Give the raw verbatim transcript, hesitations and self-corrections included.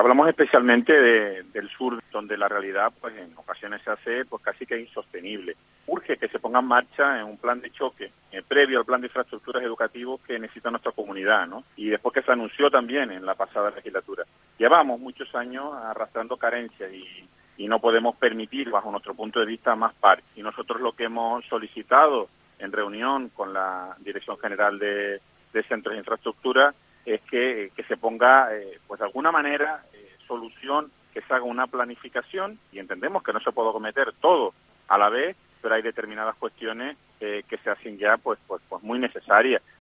Hablamos especialmente de, del sur, donde la realidad pues en ocasiones se hace pues casi que insostenible. Urge que se ponga en marcha en un plan de choque eh, previo al plan de infraestructuras educativos que necesita nuestra comunidad, ¿no? Y después que se anunció también en la pasada legislatura. Llevamos muchos años arrastrando carencias y, y no podemos permitir, bajo nuestro punto de vista, más parques. Y nosotros lo que hemos solicitado en reunión con la Dirección General de, de Centros de Infraestructura es que, que se ponga, eh, pues de alguna manera, eh, solución, que se haga una planificación, y entendemos que no se puede cometer todo a la vez, pero hay determinadas cuestiones eh, que se hacen ya pues, pues, pues muy necesarias.